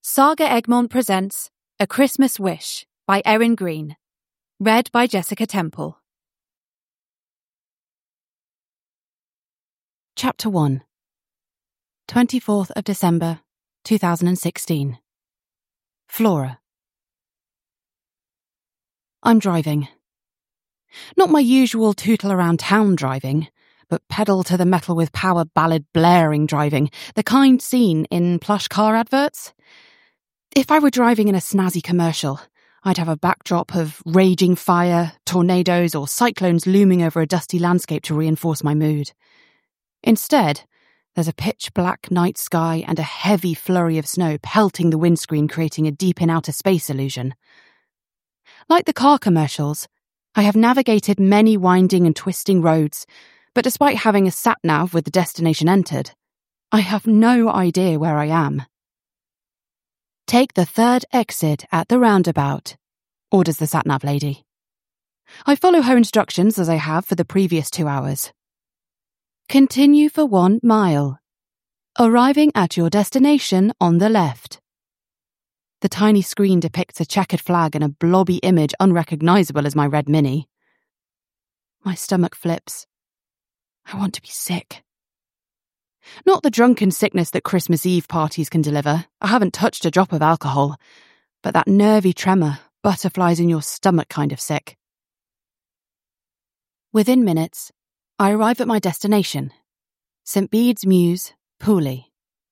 Saga Egmont presents A Christmas Wish by Erin Green. Read by Jessica Temple. Chapter 1. 24th of December, 2016. Flora. I'm driving. Not my usual tootle around town driving, but pedal to the metal with power ballad blaring driving, the kind seen in plush car adverts. If I were driving in a snazzy commercial, I'd have a backdrop of raging fire, tornadoes, or cyclones looming over a dusty landscape to reinforce my mood. Instead, there's a pitch-black night sky and a heavy flurry of snow pelting the windscreen, creating a deep in outer space illusion. Like the car commercials, I have navigated many winding and twisting roads, but despite having a sat-nav with the destination entered, I have no idea where I am. Take the third exit at the roundabout, orders the sat-nav lady. I follow her instructions as I have for the previous 2 hours. Continue for 1 mile, arriving at your destination on the left. The tiny screen depicts a checkered flag and a blobby image unrecognisable as my red Mini. My stomach flips. I want to be sick. Not the drunken sickness that Christmas Eve parties can deliver. I haven't touched a drop of alcohol, but that nervy tremor, butterflies in your stomach kind of sick. Within minutes, I arrive at my destination, St Bede's Mews, Pooley.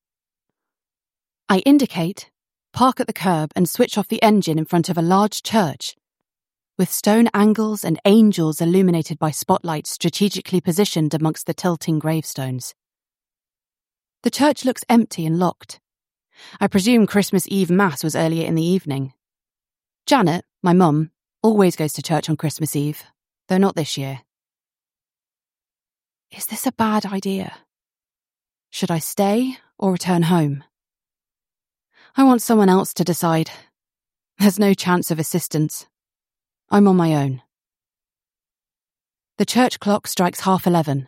I indicate, park at the curb and switch off the engine in front of a large church, with stone angles and angels illuminated by spotlights strategically positioned amongst the tilting gravestones. The church looks empty and locked. I presume Christmas Eve Mass was earlier in the evening. Janet, my mum, always goes to church on Christmas Eve, though not this year. Is this a bad idea? Should I stay or return home? I want someone else to decide. There's no chance of assistance. I'm on my own. The church clock strikes 11:30.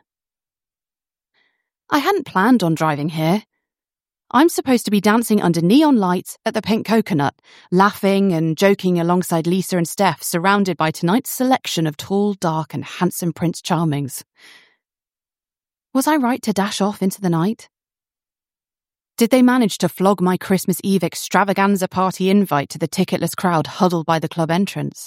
I hadn't planned on driving here. I'm supposed to be dancing under neon lights at the Pink Coconut, laughing and joking alongside Lisa and Steph, surrounded by tonight's selection of tall, dark and handsome Prince Charmings. Was I right to dash off into the night? Did they manage to flog my Christmas Eve extravaganza party invite to the ticketless crowd huddled by the club entrance?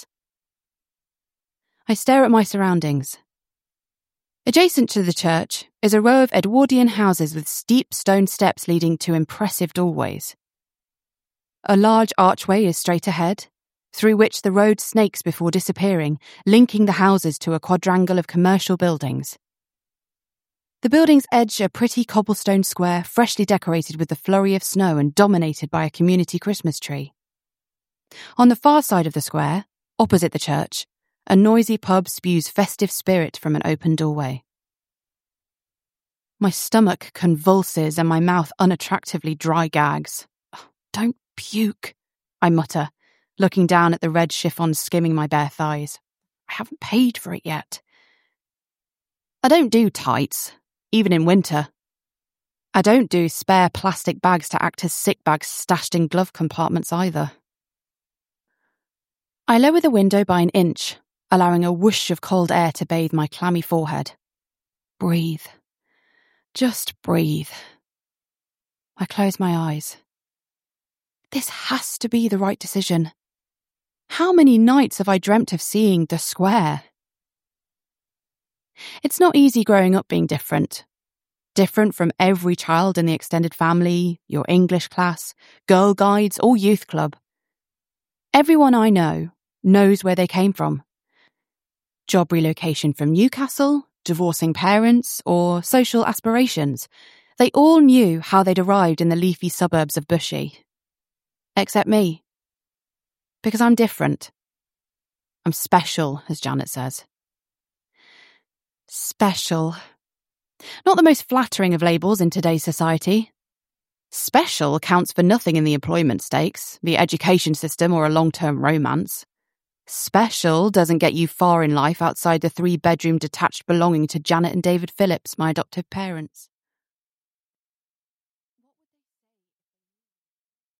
I stare at my surroundings. Adjacent to the church is a row of Edwardian houses with steep stone steps leading to impressive doorways. A large archway is straight ahead, through which the road snakes before disappearing, linking the houses to a quadrangle of commercial buildings. The buildings edge a pretty cobblestone square freshly decorated with the flurry of snow and dominated by a community Christmas tree. On the far side of the square, opposite the church, a noisy pub spews festive spirit from an open doorway. My stomach convulses and my mouth unattractively dry gags. Oh, don't puke, I mutter, looking down at the red chiffon skimming my bare thighs. I haven't paid for it yet. I don't do tights, even in winter. I don't do spare plastic bags to act as sick bags stashed in glove compartments either. I lower the window by an inch, allowing a whoosh of cold air to bathe my clammy forehead. Breathe. Just breathe. I close my eyes. This has to be the right decision. How many nights have I dreamt of seeing the square? It's not easy growing up being different. Different from every child in the extended family, your English class, Girl Guides, or youth club. Everyone I know knows where they came from. Job relocation from Newcastle, divorcing parents, or social aspirations. They all knew how they'd arrived in the leafy suburbs of Bushy. Except me. Because I'm different. I'm special, as Janet says. Special. Not the most flattering of labels in today's society. Special counts for nothing in the employment stakes, the education system, or a long-term romance. Special doesn't get you far in life outside the 3-bedroom detached belonging to Janet and David Phillips, my adoptive parents.